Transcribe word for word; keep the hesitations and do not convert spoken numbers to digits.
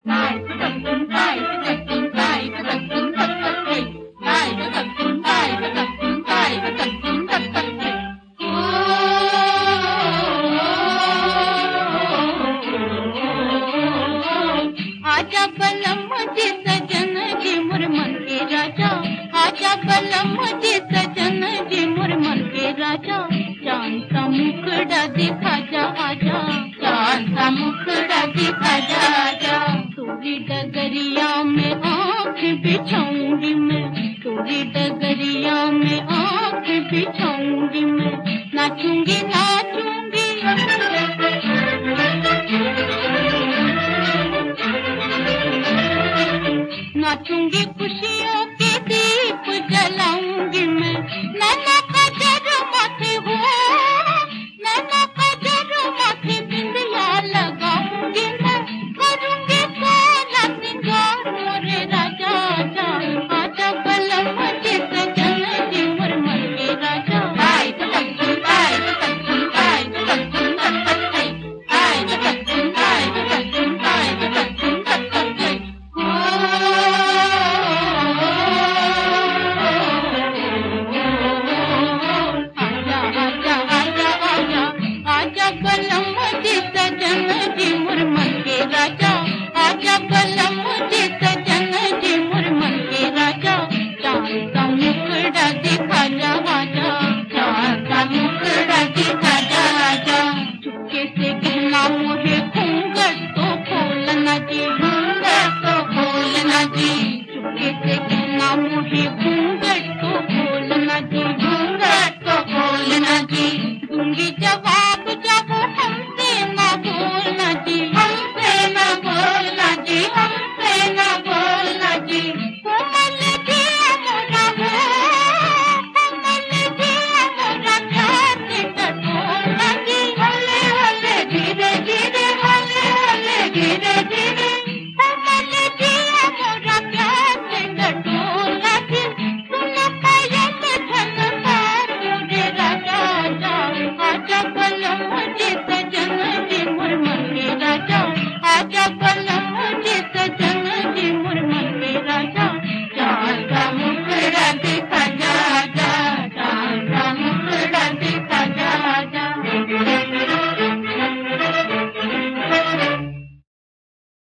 ताई तकतुम ताई तकतुम ताई तकतुम तक तक हे ताई तकतुम ताई तकतुम ताई तकतुम तक तक हे आजा बलम मुझे सजन जी मुरमन के राजा आजा बलम मुझे सजन जी मुरमन के राजा चांद सा मुखड़ा दिखा जा आजा चांद सा मुखड़ा दिखा जा आजा तोरी डगरिया में आँख बिछाऊंगी मैं तोरी डगरिया में आँख बिछाऊंगी मैं नाचूंगी नाचूंगी नाचूंगी खुशियों की